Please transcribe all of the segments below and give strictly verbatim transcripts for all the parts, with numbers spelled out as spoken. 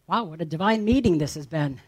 Wow, what a divine meeting this has been.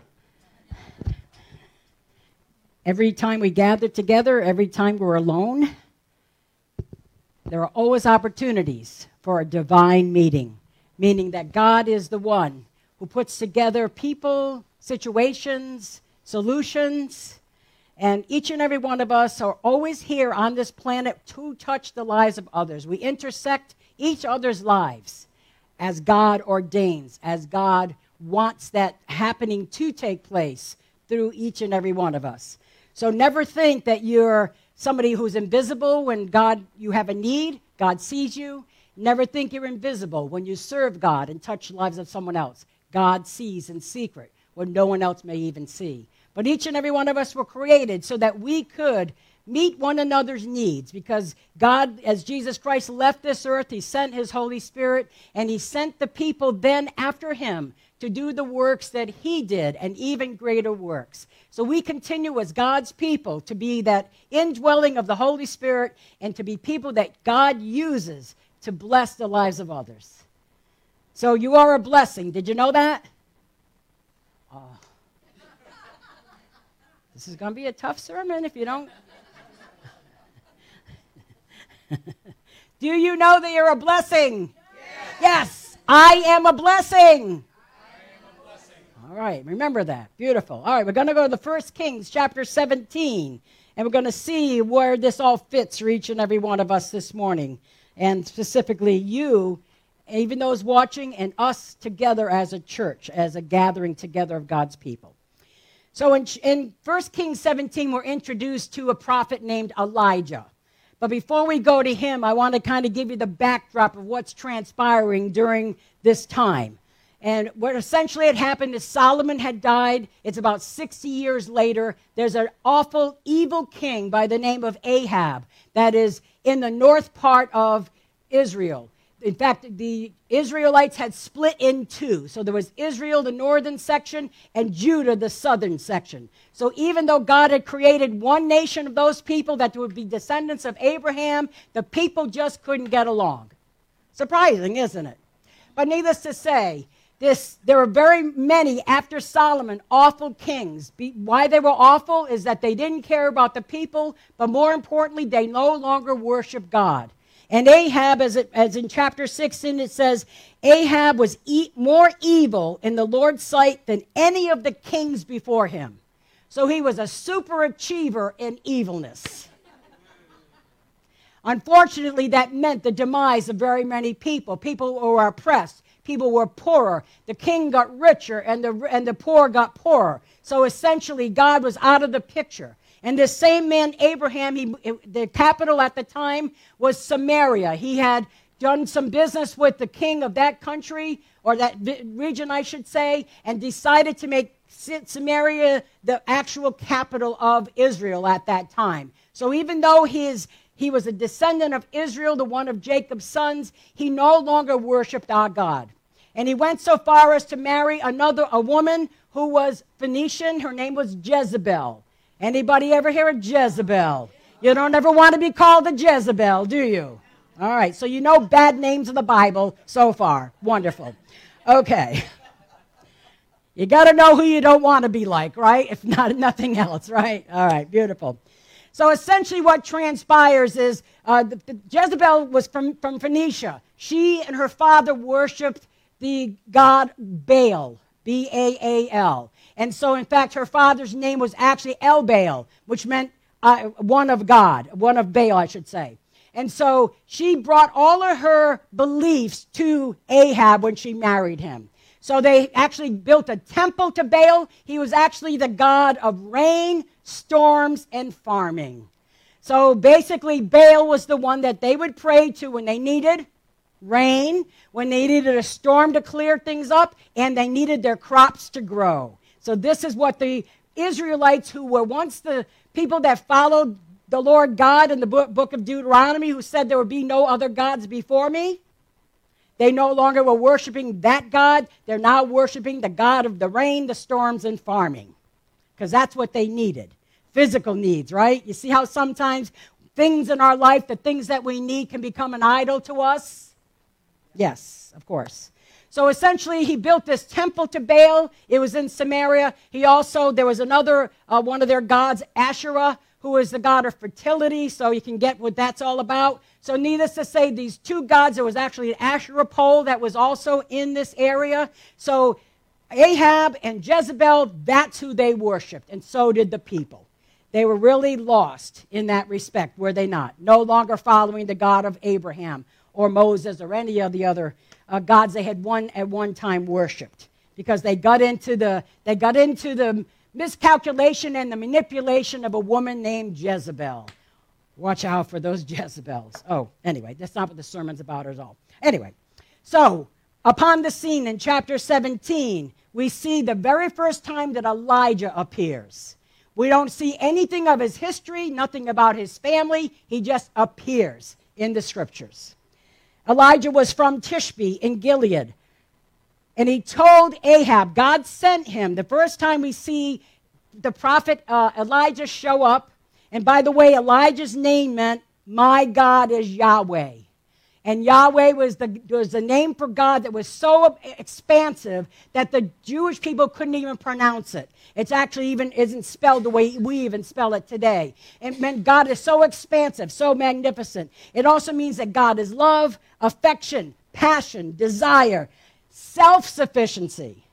Every time we gather together, every time we're alone, there are always opportunities for a divine meeting, meaning that God is the one who puts together people, situations, solutions, and each and every one of us are always here on this planet to touch the lives of others. We intersect each other's lives as God ordains, as God wants that happening to take place through each and every one of us. So never think that you're somebody who's invisible when God, you have a need, God sees you. Never think you're invisible when you serve God and touch the lives of someone else. God sees in secret when no one else may even see. But each and every one of us were created so that we could meet one another's needs, because God, as Jesus Christ left this earth, he sent his Holy Spirit, and he sent the people then after him to do the works that he did, and even greater works. So we continue as God's people to be that indwelling of the Holy Spirit and to be people that God uses to bless the lives of others. So you are a blessing. Did you know that? Oh. This is going to be a tough sermon if you don't. Do you know that you're a blessing? Yes. Yes, I am a blessing. I am a blessing. All right, remember that. Beautiful. All right, we're going to go to the First Kings chapter seventeen, and we're going to see where this all fits for each and every one of us this morning, and specifically you, even those watching, and us together as a church, as a gathering together of God's people. So in, in First Kings seventeen, we're introduced to a prophet named Elijah. But before we go to him, I want to kind of give you the backdrop of what's transpiring during this time. And what essentially had happened is Solomon had died. It's about sixty years later. There's an awful, evil king by the name of Ahab that is in the north part of Israel. In fact, the Israelites had split in two. So there was Israel, the northern section, and Judah, the southern section. So even though God had created one nation of those people that would be descendants of Abraham, the people just couldn't get along. Surprising, isn't it? But needless to say, this, there were very many, after Solomon, awful kings. Be, why they were awful is that they didn't care about the people, but more importantly, they no longer worshiped God. And Ahab, as, it, as in chapter sixteen, it says, Ahab was e- more evil in the Lord's sight than any of the kings before him. So he was a super achiever in evilness. Unfortunately, that meant the demise of very many people. People who were oppressed. People were poorer. The king got richer, and the, and the poor got poorer. So essentially, God was out of the picture. And this same man, Abraham, he, the capital at the time was Samaria. He had done some business with the king of that country, or that region, I should say, and decided to make Samaria the actual capital of Israel at that time. So even though his, he was a descendant of Israel, the one of Jacob's sons, he no longer worshiped our God. And he went so far as to marry another, a woman who was Phoenician. Her name was Jezebel. Anybody ever hear of Jezebel? You don't ever want to be called a Jezebel, do you? All right, so you know bad names in the Bible so far. Wonderful. Okay. You got to know who you don't want to be like, right? If not, nothing else, right? All right, beautiful. So essentially what transpires is uh, the, the Jezebel was from, from Phoenicia. She and her father worshipped the god Baal, B A A L. And so, in fact, her father's name was actually El-Baal, which meant uh, one of God, one of Baal, I should say. And so she brought all of her beliefs to Ahab when she married him. So they actually built a temple to Baal. He was actually the god of rain, storms, and farming. So basically, Baal was the one that they would pray to when they needed rain, when they needed a storm to clear things up, and they needed their crops to grow. So this is what the Israelites, who were once the people that followed the Lord God in the book of Deuteronomy, who said there would be no other gods before me, they no longer were worshiping that God. They're now worshiping the God of the rain, the storms, and farming, because that's what they needed. Physical needs, right? You see how sometimes things in our life, the things that we need, can become an idol to us? Yes, of course. So essentially, he built this temple to Baal. It was in Samaria. He also, there was another, uh, one of their gods, Asherah, who is the god of fertility. So you can get what that's all about. So needless to say, these two gods, there was actually an Asherah pole that was also in this area. So Ahab and Jezebel, that's who they worshipped. And so did the people. They were really lost in that respect, were they not? No longer following the God of Abraham or Moses or any of the other uh, gods they had one at one time worshipped, because they got into the they got into the miscalculation and the manipulation of a woman named Jezebel. Watch out for those Jezebels. Oh, anyway, that's not what the sermon's about at all. Anyway, so upon the scene in chapter seventeen, we see the very first time that Elijah appears. We don't see anything of his history, nothing about his family. He just appears in the scriptures. Elijah was from Tishbe in Gilead. And he told Ahab, God sent him. The first time we see the prophet uh, Elijah show up. And by the way, Elijah's name meant, my God is Yahweh. And Yahweh was the, was the name for God that was so expansive that the Jewish people couldn't even pronounce it. It's actually even isn't spelled the way we even spell it today. It meant God is so expansive, so magnificent. It also means that God is love, affection, passion, desire, self-sufficiency,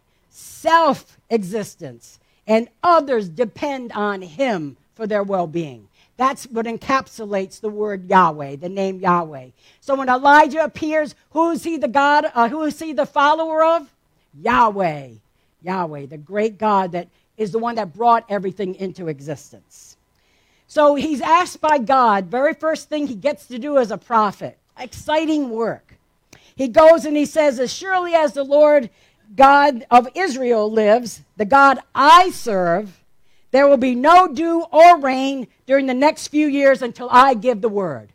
self-existence, and others depend on him for their well-being. That's what encapsulates the word Yahweh, the name Yahweh. So when Elijah appears, who is he the God, uh, who is he the follower of? Yahweh. Yahweh, the great God that is the one that brought everything into existence. So he's asked by God, very first thing he gets to do as a prophet. Exciting work. He goes and he says, as surely as the Lord God of Israel lives, the God I serve, there will be no dew or rain during the next few years until I give the word.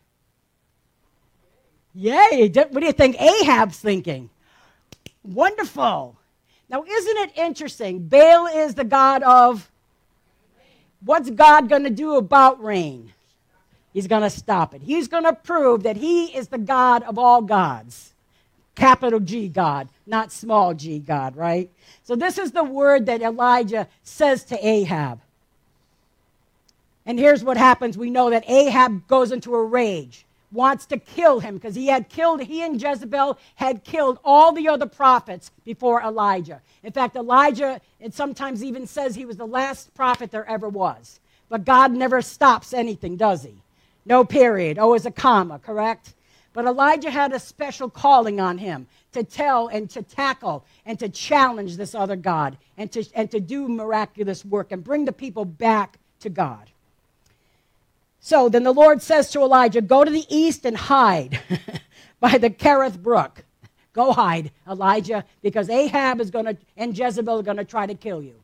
Yay! What do you think Ahab's thinking? Wonderful. Now, isn't it interesting? Baal is the god of... What's God going to do about rain? He's going to stop it. He's going to prove that he is the God of all gods. Capital G God, not small g God, right? So this is the word that Elijah says to Ahab. And here's what happens. We know that Ahab goes into a rage, wants to kill him, because he had killed, he and Jezebel had killed all the other prophets before Elijah. In fact, Elijah, it sometimes even says he was the last prophet there ever was. But God never stops anything, does he? No period, always a comma, correct? But Elijah had a special calling on him to tell and to tackle and to challenge this other God and to, and to do miraculous work and bring the people back to God. So then the Lord says to Elijah, go to the east and hide by the Kerith brook. Go hide, Elijah, because Ahab is going to, and Jezebel are going to try to kill you.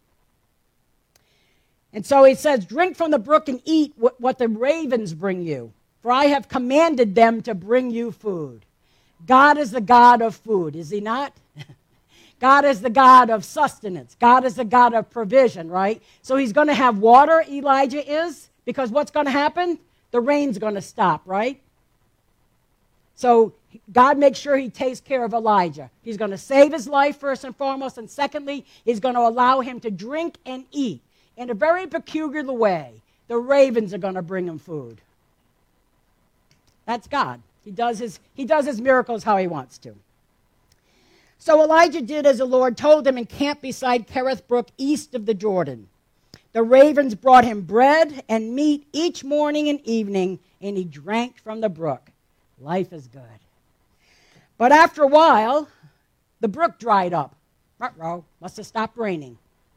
And so he says, drink from the brook and eat what, what the ravens bring you, for I have commanded them to bring you food. God is the God of food, is he not? God is the God of sustenance. God is the God of provision, right? So he's going to have water, Elijah is, because what's going to happen? The rain's going to stop, right? So God makes sure he takes care of Elijah. He's going to save his life first and foremost, and secondly, he's going to allow him to drink and eat in a very peculiar way. The ravens are going to bring him food. That's God. He does his, he does his miracles how he wants to. So Elijah did as the Lord told him and camped beside Kerith Brook east of the Jordan. The ravens brought him bread and meat each morning and evening, and he drank from the brook. Life is good. But after a while, the brook dried up. Ruh-roh, must have stopped raining.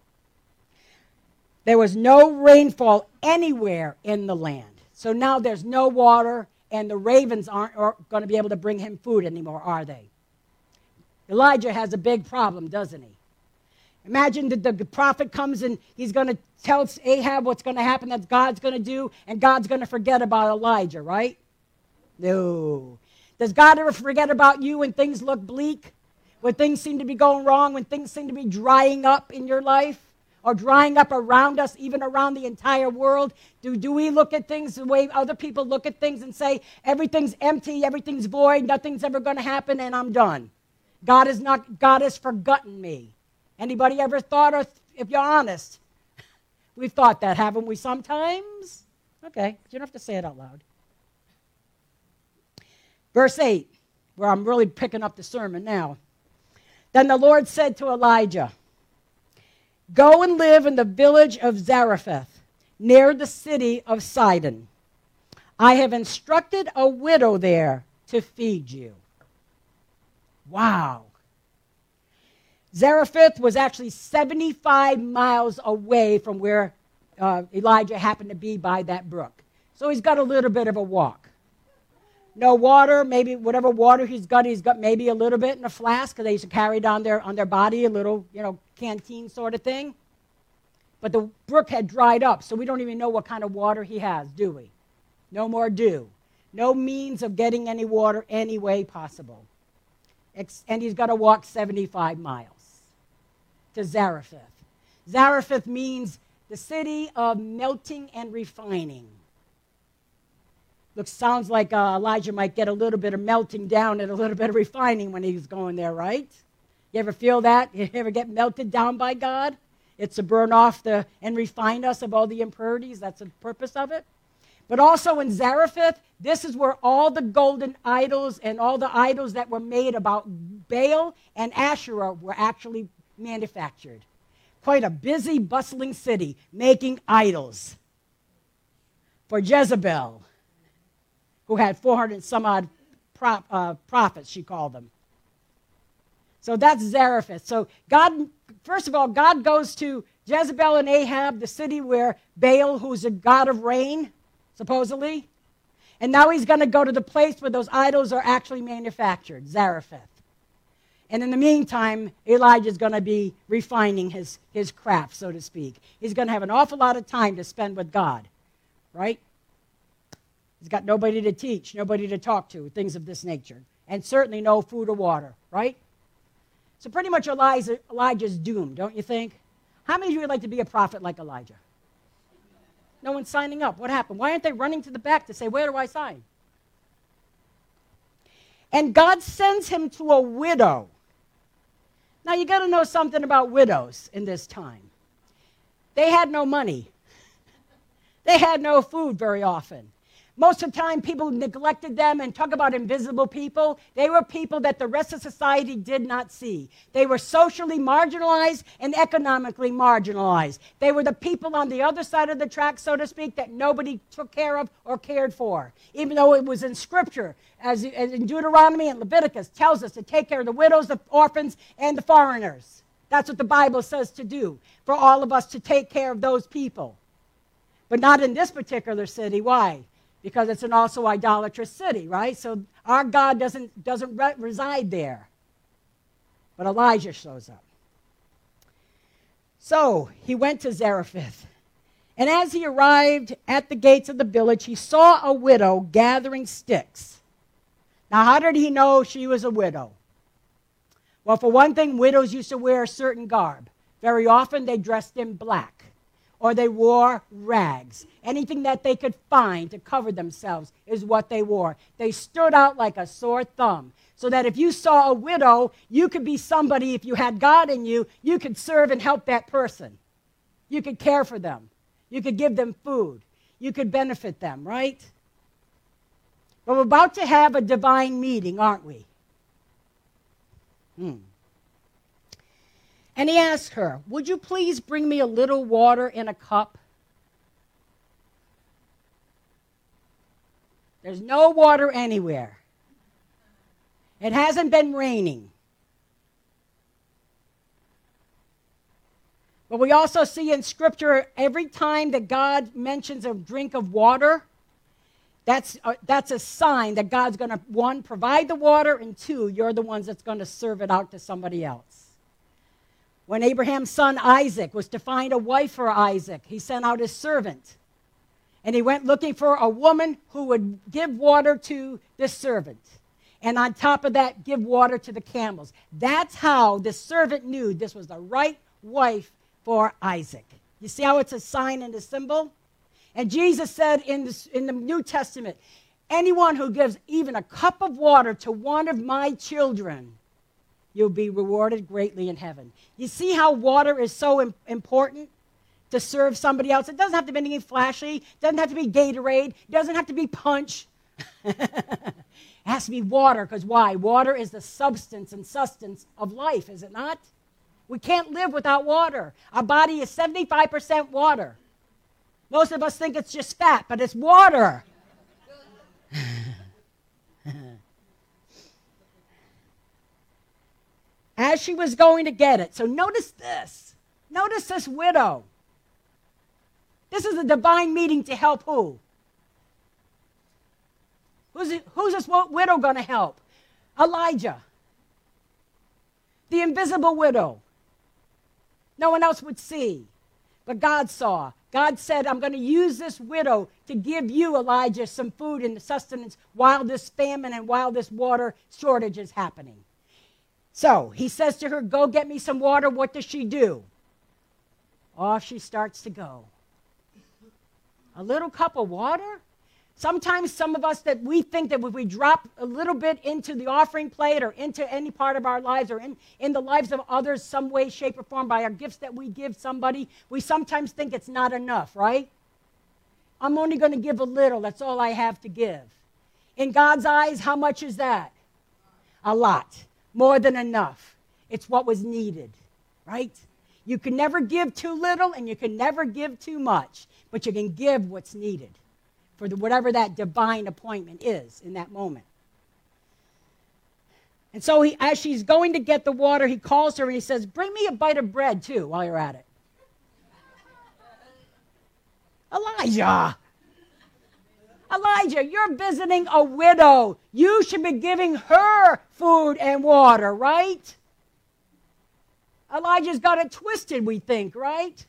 There was no rainfall anywhere in the land. So now there's no water, and the ravens aren't, aren't going to be able to bring him food anymore, are they? Elijah has a big problem, doesn't he? Imagine that the prophet comes and he's going to tell Ahab what's going to happen, that God's going to do, and God's going to forget about Elijah, right? No. Does God ever forget about you when things look bleak? When things seem to be going wrong? When things seem to be drying up in your life? Or drying up around us, even around the entire world? Do, do we look at things the way other people look at things and say, everything's empty, everything's void, nothing's ever going to happen, and I'm done? God is not, God has forgotten me. Anybody ever thought, or if you're honest, we've thought that, haven't we sometimes? Okay, you don't have to say it out loud. Verse eight, where I'm really picking up the sermon now. Then the Lord said to Elijah, go and live in the village of Zarephath, near the city of Sidon. I have instructed a widow there to feed you. Wow. Zarephath was actually seventy-five miles away from where uh, Elijah happened to be by that brook. So he's got a little bit of a walk. No water, maybe whatever water he's got, he's got maybe a little bit in a flask, because they used to carry down their, on their body a little, you know, canteen sort of thing. But the brook had dried up, so we don't even know what kind of water he has, do we? No more dew. No means of getting any water any way possible. And he's got to walk seventy-five miles to Zarephath. Zarephath means the city of melting and refining. Looks, sounds like uh, Elijah might get a little bit of melting down and a little bit of refining when he's going there, right? You ever feel that? You ever get melted down by God? It's to burn off the and refine us of all the impurities. That's the purpose of it. But also in Zarephath, this is where all the golden idols and all the idols that were made about Baal and Asherah were actually manufactured. Quite a busy, bustling city making idols for Jezebel, who had four hundred some odd prop, uh, prophets, she called them. So that's Zarephath. So God, first of all, God goes to Jezebel and Ahab, the city where Baal, who's a god of rain, supposedly. And now he's going to go to the place where those idols are actually manufactured, Zarephath. And in the meantime, Elijah's going to be refining his, his craft, so to speak. He's going to have an awful lot of time to spend with God, right? He's got nobody to teach, nobody to talk to, things of this nature. And certainly no food or water, right? So pretty much Elijah, Elijah's doomed, don't you think? How many of you would like to be a prophet like Elijah? No one's signing up. What happened? Why aren't they running to the back to say, where do I sign? And God sends him to a widow. Now, you got to know something about widows in this time. They had no money. They had no food very often. Most of the time, people neglected them, and talk about invisible people. They were people that the rest of society did not see. They were socially marginalized and economically marginalized. They were the people on the other side of the track, so to speak, that nobody took care of or cared for. Even though it was in Scripture, as in Deuteronomy and Leviticus, tells us to take care of the widows, the orphans, and the foreigners. That's what the Bible says to do, for all of us to take care of those people. But not in this particular city. Why? Because it's an also idolatrous city, right? So our God doesn't, doesn't re- reside there. But Elijah shows up. So he went to Zarephath. And as he arrived at the gates of the village, he saw a widow gathering sticks. Now, how did he know she was a widow? Well, for one thing, widows used to wear a certain garb. Very often, they dressed in black. Or they wore rags. Anything that they could find to cover themselves is what they wore. They stood out like a sore thumb. So that if you saw a widow, you could be somebody, if you had God in you, you could serve and help that person. You could care for them. You could give them food. You could benefit them, right? But we're about to have a divine meeting, aren't we? Hmm. And he asked her, would you please bring me a little water in a cup? There's no water anywhere. It hasn't been raining. But we also see in Scripture, every time that God mentions a drink of water, that's a, that's a sign that God's going to, one, provide the water, and two, you're the ones that's going to serve it out to somebody else. When Abraham's son Isaac was to find a wife for Isaac, he sent out his servant. And he went looking for a woman who would give water to this servant. And on top of that, give water to the camels. That's how the servant knew this was the right wife for Isaac. You see how it's a sign and a symbol? And Jesus said in, this, in the New Testament, anyone who gives even a cup of water to one of my children, you'll be rewarded greatly in heaven. You see how water is so im- important to serve somebody else? It doesn't have to be anything flashy. It doesn't have to be Gatorade. It doesn't have to be punch. It has to be water, because why? Water is the substance and sustenance of life, is it not? We can't live without water. Our body is seventy-five percent water. Most of us think it's just fat, but it's water. As she was going to get it. So notice this. Notice this widow. This is a divine meeting to help who? Who's, it, who's this widow going to help? Elijah. The invisible widow. No one else would see, but God saw. God said, I'm going to use this widow to give you, Elijah, some food and sustenance while this famine and while this water shortage is happening. So he says to her, go get me some water. What does she do? Off she starts to go. A little cup of water? Sometimes some of us that we think that if we drop a little bit into the offering plate or into any part of our lives or in, in the lives of others some way, shape, or form by our gifts that we give somebody, we sometimes think it's not enough, right? I'm only going to give a little. That's all I have to give. In God's eyes, how much is that? A lot. More than enough. It's what was needed, right? You can never give too little and you can never give too much, but you can give what's needed for the, whatever that divine appointment is in that moment. And so he, as she's going to get the water, he calls her and he says, bring me a bite of bread too while you're at it. Elijah! Elijah, you're visiting a widow. You should be giving her food and water, right? Elijah's got it twisted, we think, right?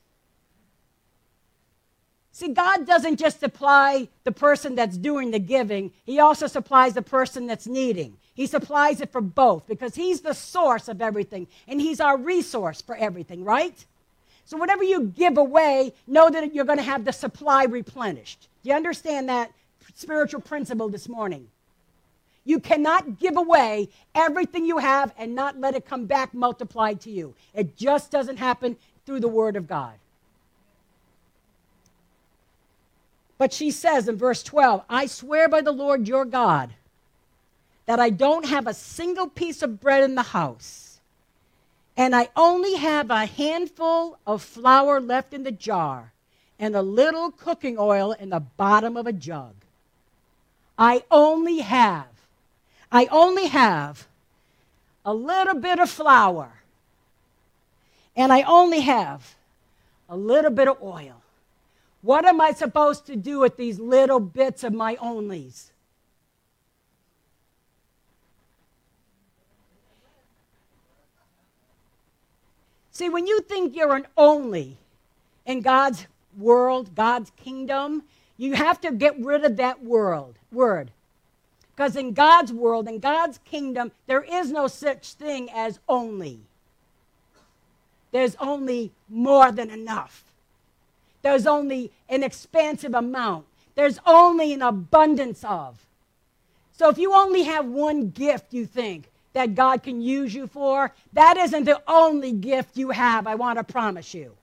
See, God doesn't just supply the person that's doing the giving. He also supplies the person that's needing. He supplies it for both because he's the source of everything, and he's our resource for everything, right? So whatever you give away, know that you're going to have the supply replenished. Do you understand that spiritual principle this morning? You cannot give away everything you have and not let it come back multiplied to you. It just doesn't happen through the Word of God. But she says in verse twelve, I swear by the Lord your God that I don't have a single piece of bread in the house, and I only have a handful of flour left in the jar and a little cooking oil in the bottom of a jug. I only have, I only have a little bit of flour, and I only have a little bit of oil. What am I supposed to do with these little bits of my onlys? See, when you think you're an only in God's world, God's kingdom, you have to get rid of that world, word. Because in God's world, in God's kingdom, there is no such thing as only. There's only more than enough. There's only an expansive amount. There's only an abundance of. So if you only have one gift you think that God can use you for, that isn't the only gift you have, I want to promise you.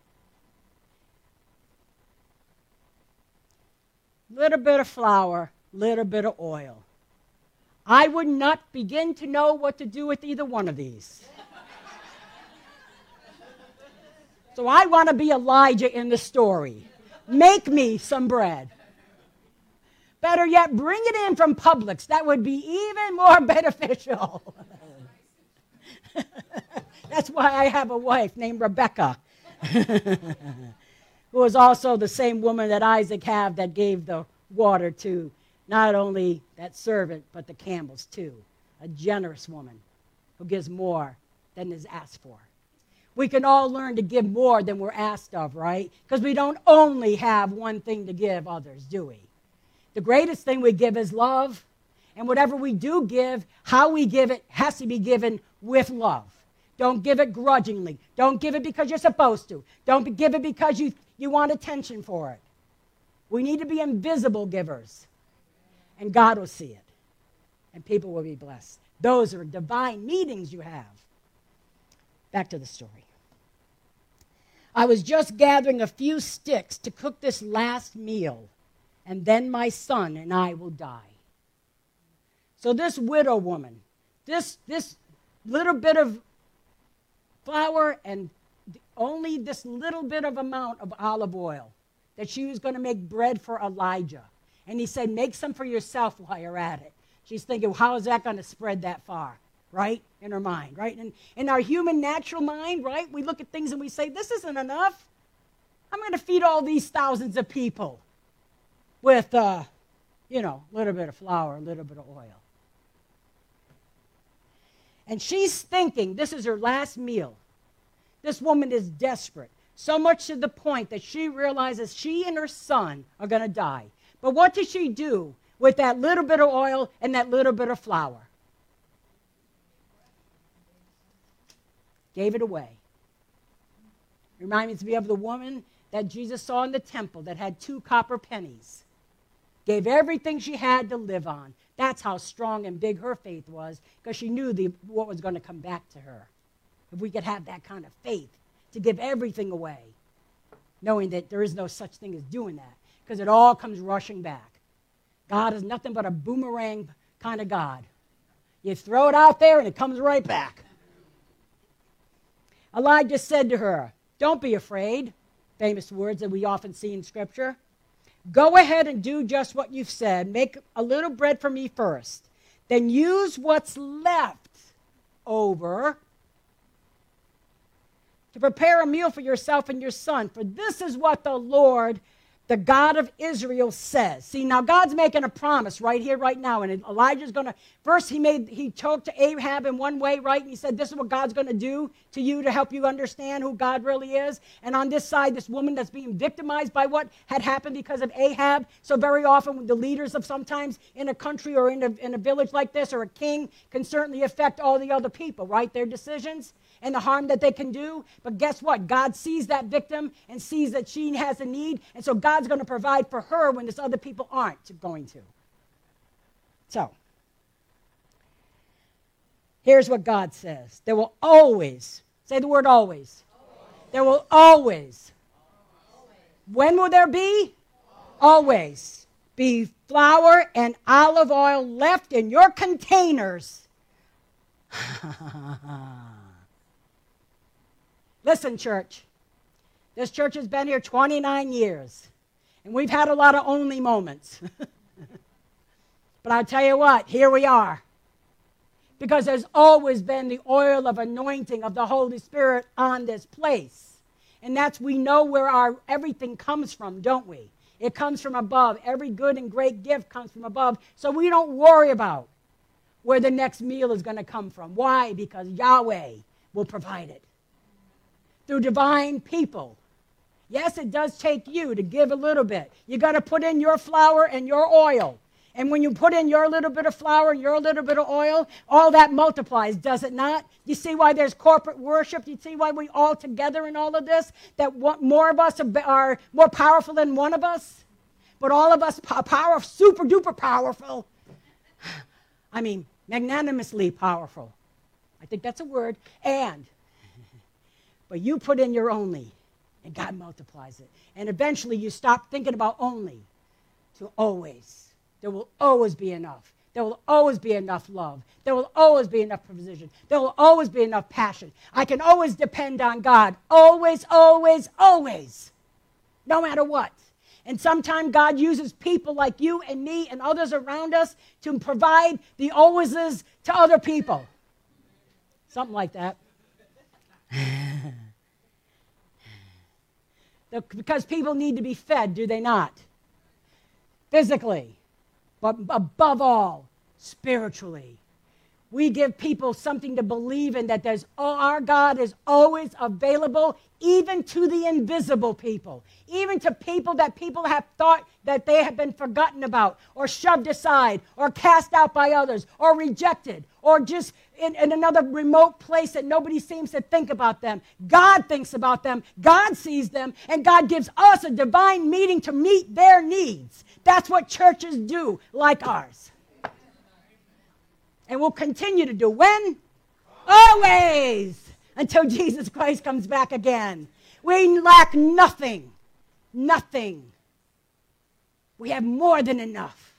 Little bit of flour, little bit of oil. I would not begin to know what to do with either one of these. So I want to be Elijah in the story. Make me some bread. Better yet, bring it in from Publix. That would be even more beneficial. That's why I have a wife named Rebecca, who is also the same woman that Isaac had that gave the water to not only that servant, but the camels too. A generous woman who gives more than is asked for. We can all learn to give more than we're asked of, right? Because we don't only have one thing to give others, do we? The greatest thing we give is love. And whatever we do give, how we give it has to be given with love. Don't give it grudgingly. Don't give it because you're supposed to. Don't give it because you, you want attention for it. We need to be invisible givers. And God will see it. And people will be blessed. Those are divine meetings you have. Back to the story. I was just gathering a few sticks to cook this last meal, and then my son and I will die. So this widow woman, this, this little bit of flour and only this little bit of amount of olive oil that she was going to make bread for Elijah. And he said, make some for yourself while you're at it. She's thinking, how is that going to spread that far? Right? In her mind, right? And in our human natural mind, right? We look at things and we say, this isn't enough. I'm going to feed all these thousands of people with, uh, you know, a little bit of flour, a little bit of oil. And she's thinking, this is her last meal. This woman is desperate, so much to the point that she realizes she and her son are going to die. But what does she do with that little bit of oil and that little bit of flour? Gave it away. Reminds me of the woman that Jesus saw in the temple that had two copper pennies. Gave everything she had to live on. That's how strong and big her faith was, because she knew the, what was going to come back to her. If we could have that kind of faith to give everything away, knowing that there is no such thing as doing that, because it all comes rushing back. God is nothing but a boomerang kind of God. You throw it out there and it comes right back. Elijah said to her, don't be afraid, famous words that we often see in Scripture. Go ahead and do just what you've said. Make a little bread for me first. Then use what's left over to prepare a meal for yourself and your son. For this is what the Lord, the God of Israel, says. See, now God's making a promise right here, right now. And Elijah's going to, first he made, he talked to Ahab in one way, right? And he said, this is what God's going to do to you to help you understand who God really is. And on this side, this woman that's being victimized by what had happened because of Ahab. So very often the leaders of sometimes in a country or in a, in a village like this or a king can certainly affect all the other people, right? Their decisions and the harm that they can do. But guess what? God sees that victim and sees that she has a need. And so God's going to provide for her when these other people aren't going to. So, here's what God says. There will always, say the word always. always. There will always. always. When will there be? Always. always be flour and olive oil left in your containers. Listen, church, this church has been here twenty-nine years, and we've had a lot of only moments. But I'll tell you what, here we are. Because there's always been the oil of anointing of the Holy Spirit on this place. And that's, we know where our everything comes from, don't we? It comes from above. Every good and great gift comes from above. So we don't worry about where the next meal is going to come from. Why? Because Yahweh will provide it. Through divine people. Yes, it does take you to give a little bit. You got to put in your flour and your oil. And when you put in your little bit of flour and your little bit of oil, all that multiplies, does it not? You see why there's corporate worship? You see why we all together in all of this? That one, more of us are, are more powerful than one of us? But all of us are power, super duper powerful. I mean, magnanimously powerful. I think that's a word. And but you put in your only, and God multiplies it. And eventually you stop thinking about only to always. There will always be enough. There will always be enough love. There will always be enough provision. There will always be enough passion. I can always depend on God. Always, always, always. No matter what. And sometimes God uses people like you and me and others around us to provide the alwayses to other people. Something like that. Because people need to be fed, do they not? Physically, but above all, spiritually. We give people something to believe in, that there's, oh, our God is always available, even to the invisible people, even to people that people have thought that they have been forgotten about, or shoved aside, or cast out by others, or rejected, or just in, in another remote place that nobody seems to think about them. God thinks about them, God sees them, and God gives us a divine meeting to meet their needs. That's what churches do, like ours. And will continue to do. When? Always. Until Jesus Christ comes back again. We lack nothing. Nothing. We have more than enough.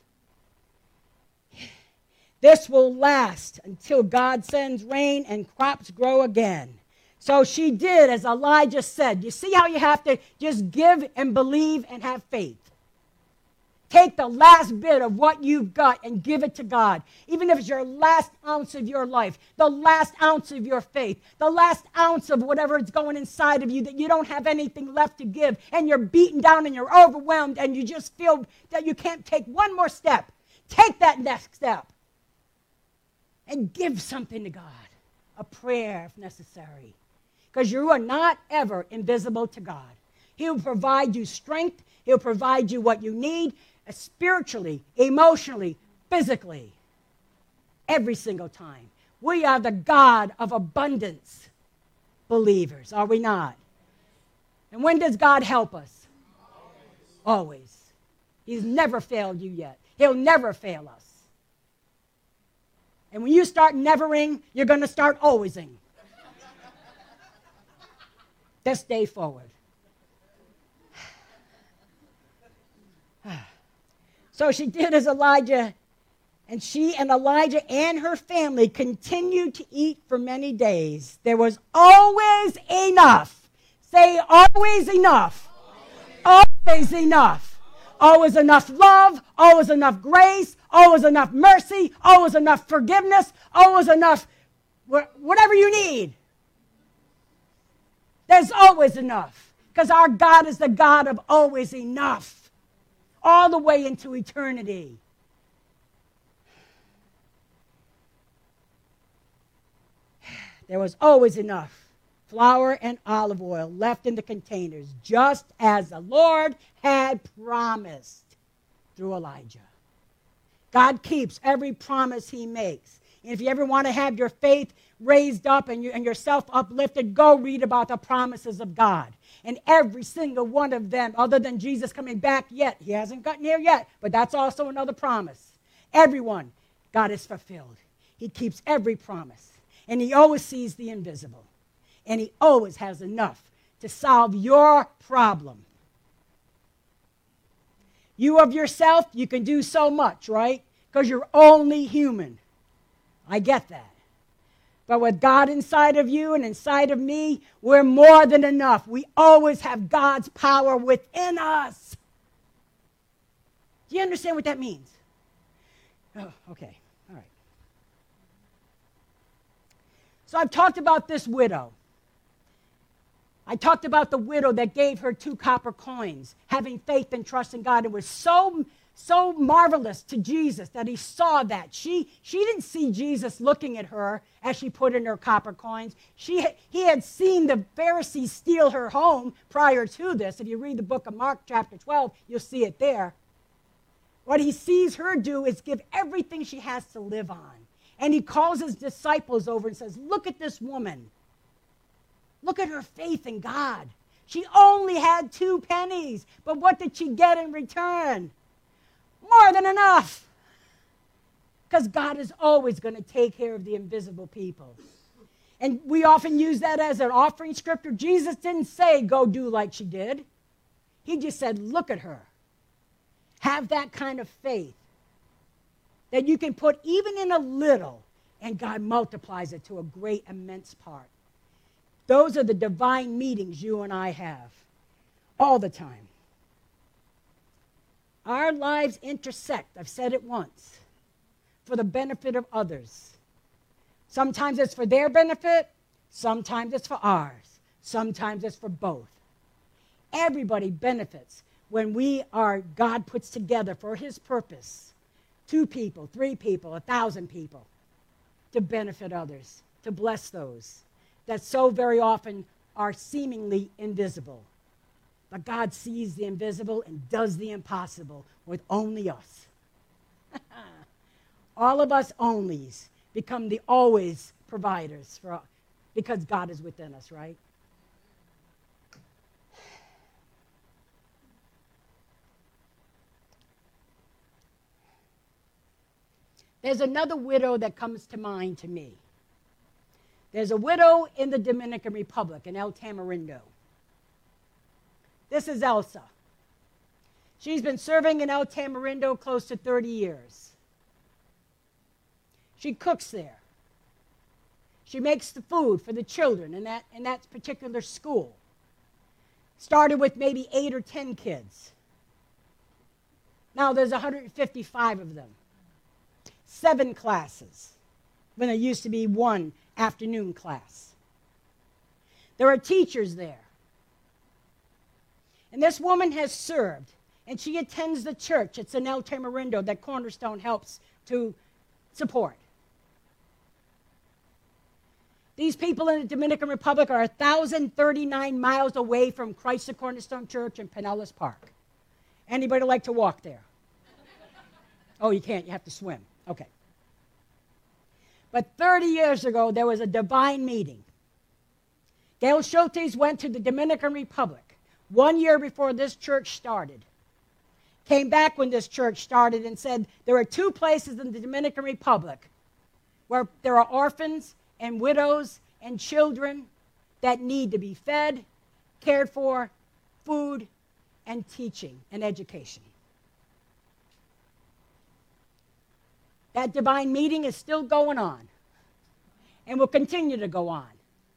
This will last until God sends rain and crops grow again. So she did as Elijah said. You see how you have to just give and believe and have faith. Take the last bit of what you've got and give it to God. Even if it's your last ounce of your life, the last ounce of your faith, the last ounce of whatever is going inside of you that you don't have anything left to give and you're beaten down and you're overwhelmed and you just feel that you can't take one more step. Take that next step and give something to God. A prayer if necessary. Because you are not ever invisible to God. He'll provide you strength. He'll provide you what you need. Spiritually, emotionally, physically, every single time. We are the God of abundance believers, are we not? And when does God help us? Always. Always. He's never failed you yet. He'll never fail us. And when you start nevering, you're going to start alwaysing. This day forward. So she did as Elijah, and she and Elijah and her family continued to eat for many days. There was always enough. Say, always enough. Always, always enough. Always enough love, always enough grace, always enough mercy, always enough forgiveness, always enough wh- whatever you need. There's always enough, because our God is the God of always enough. All the way into eternity. There was always enough flour and olive oil left in the containers, just as the Lord had promised through Elijah. God keeps every promise he makes. And if you ever want to have your faith raised up and, you, and yourself uplifted, go read about the promises of God. And every single one of them, other than Jesus coming back yet, he hasn't gotten here yet, but that's also another promise. Everyone, God has fulfilled. He keeps every promise. And he always sees the invisible. And he always has enough to solve your problem. You of yourself, you can do so much, right? Because you're only human. I get that. But with God inside of you and inside of me, we're more than enough. We always have God's power within us. Do you understand what that means? Oh, okay. All right. So I've talked about this widow. I talked about the widow that gave her two copper coins, having faith and trust in God. It was so So marvelous to Jesus that he saw that. She, she didn't see Jesus looking at her as she put in her copper coins. She, he had seen the Pharisees steal her home prior to this. If you read the book of Mark chapter twelve, you'll see it there. What he sees her do is give everything she has to live on. And he calls his disciples over and says, look at this woman. Look at her faith in God. She only had two pennies, but what did she get in return? More than enough. Because God is always going to take care of the invisible people. And we often use that as an offering scripture. Jesus didn't say, go do like she did. He just said, look at her. Have that kind of faith that you can put even in a little, and God multiplies it to a great, immense part. Those are the divine meetings you and I have all the time. Our lives intersect, I've said it once, for the benefit of others. Sometimes it's for their benefit, sometimes it's for ours, sometimes it's for both. Everybody benefits when we are, God puts together for his purpose, two people, three people, a thousand people, to benefit others, to bless those that so very often are seemingly invisible. But God sees the invisible and does the impossible with only us. All of us onlys become the always providers for, because God is within us, right? There's another widow that comes to mind to me. There's a widow in the Dominican Republic, in El Tamarindo. This is Elsa. She's been serving in El Tamarindo close to thirty years. She cooks there. She makes the food for the children in that, in that particular school. Started with maybe eight or ten kids. Now there's one hundred fifty-five of them. Seven classes, when there used to be one afternoon class. There are teachers there. And this woman has served, and she attends the church. It's in El Tamarindo that Cornerstone helps to support. These people in the Dominican Republic are one thousand thirty-nine miles away from Christ the Cornerstone Church in Pinellas Park. Anybody like to walk there? Oh, you can't. You have to swim. Okay. But thirty years ago, there was a divine meeting. Gail Schultes went to the Dominican Republic one year before this church started. Came back when this church started and said there are two places in the Dominican Republic where there are orphans and widows and children that need to be fed, cared for, food, and teaching and education. That divine meeting is still going on and will continue to go on.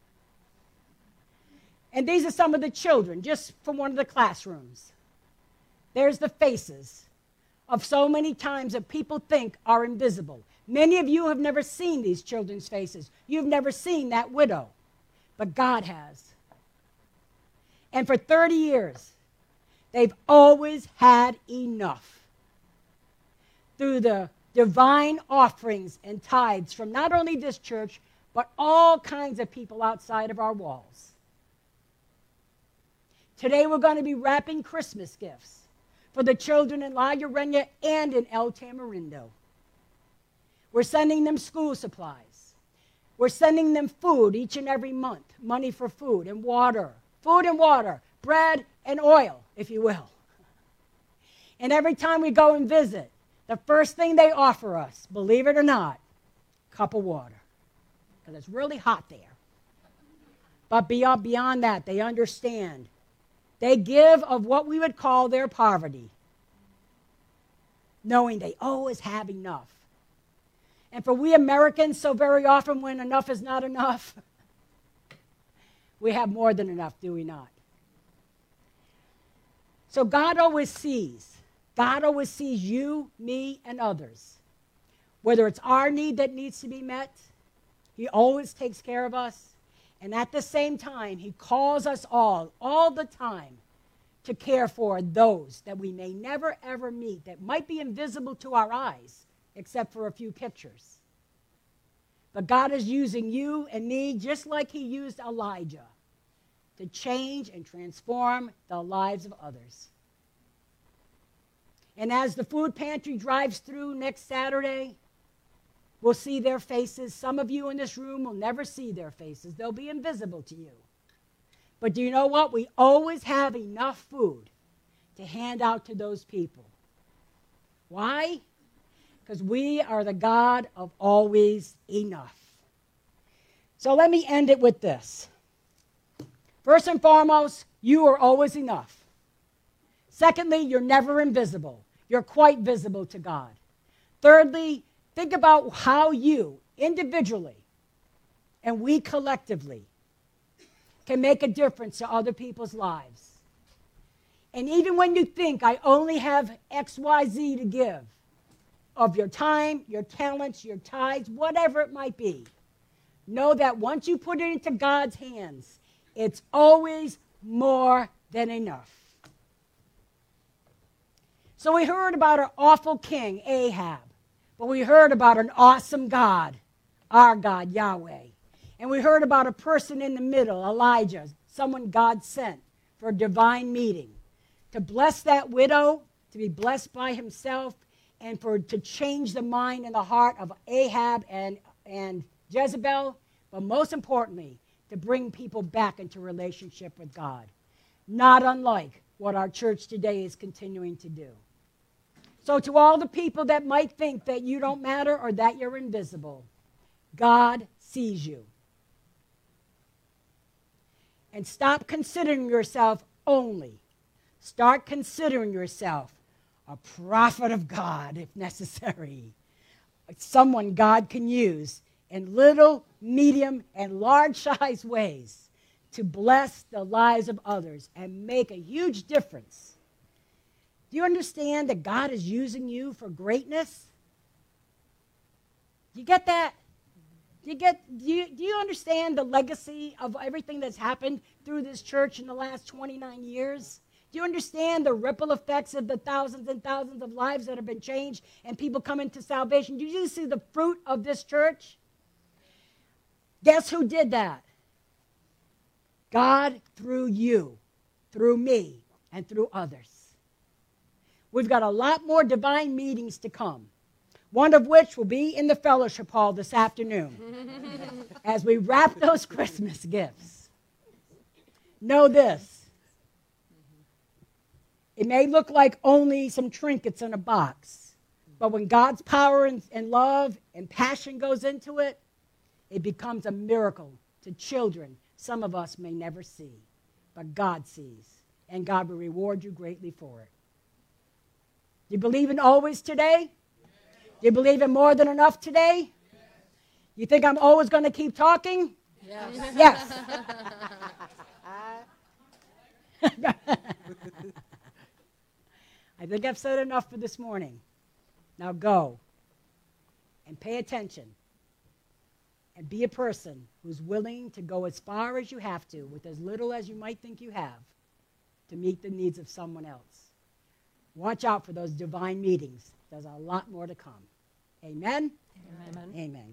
And these are some of the children, just from one of the classrooms. There's the faces of so many times that people think are invisible. Many of you have never seen these children's faces. You've never seen that widow, but God has. And for thirty years, they've always had enough. Through the divine offerings and tithes from not only this church, but all kinds of people outside of our walls. Today we're going to be wrapping Christmas gifts for the children in La Llorena and in El Tamarindo. We're sending them school supplies. We're sending them food each and every month, money for food and water, food and water, bread and oil, if you will. And every time we go and visit, the first thing they offer us, believe it or not, a cup of water, because it's really hot there. But beyond, beyond that, they understand. They give of what we would call their poverty, knowing they always have enough. And for we Americans, so very often when enough is not enough, we have more than enough, do we not? So God always sees. God always sees you, me, and others. Whether it's our need that needs to be met, He always takes care of us. And at the same time, He calls us all, all the time, to care for those that we may never, ever meet, that might be invisible to our eyes, except for a few pictures. But God is using you and me just like He used Elijah to change and transform the lives of others. And as the food pantry drives through next Saturday, we'll see their faces. Some of you in this room will never see their faces. They'll be invisible to you. But do you know what? We always have enough food to hand out to those people. Why? Because we are the God of always enough. So let me end it with this. First and foremost, you are always enough. Secondly, you're never invisible. You're quite visible to God. Thirdly, think about how you, individually, and we collectively, can make a difference to other people's lives. And even when you think, I only have X Y Z to give, of your time, your talents, your tithes, whatever it might be, know that once you put it into God's hands, it's always more than enough. So we heard about an awful king, Ahab. But we heard about an awesome God, our God, Yahweh. And we heard about a person in the middle, Elijah, someone God sent for a divine meeting, to bless that widow, to be blessed by himself, and for to change the mind and the heart of Ahab and, and Jezebel, but most importantly, to bring people back into relationship with God. Not unlike what our church today is continuing to do. So to all the people that might think that you don't matter or that you're invisible, God sees you. And stop considering yourself only. Start considering yourself a prophet of God, if necessary. Someone God can use in little, medium, and large-sized ways to bless the lives of others and make a huge difference. Do you understand that God is using you for greatness? Do you get that? Do you, get, do, you, do you understand the legacy of everything that's happened through this church in the last twenty-nine years? Do you understand the ripple effects of the thousands and thousands of lives that have been changed and people come into salvation? Do you see the fruit of this church? Guess who did that? God through you, through me, and through others. We've got a lot more divine meetings to come, one of which will be in the fellowship hall this afternoon as we wrap those Christmas gifts. Know this. It may look like only some trinkets in a box, but when God's power and, and love and passion goes into it, it becomes a miracle to children some of us may never see, but God sees, and God will reward you greatly for it. Do you believe in always today? Do you believe in more than enough today? You think I'm always going to keep talking? Yes. Yes. I think I've said enough for this morning. Now go and pay attention and be a person who's willing to go as far as you have to with as little as you might think you have to meet the needs of someone else. Watch out for those divine meetings. There's a lot more to come. Amen? Amen. Amen.